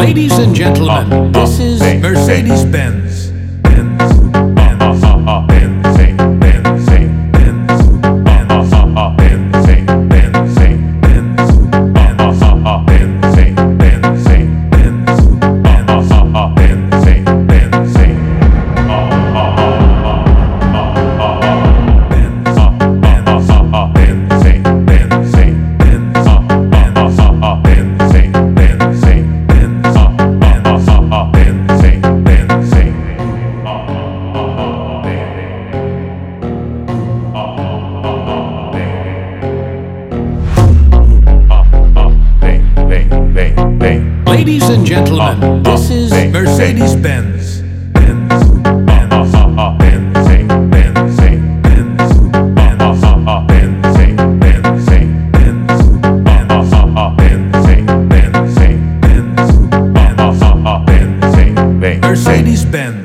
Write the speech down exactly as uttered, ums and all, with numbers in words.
Ladies and gentlemen, this is Mercedes-Benz. Ladies and gentlemen, this is Mercedes-Benz. Mercedes-Benz.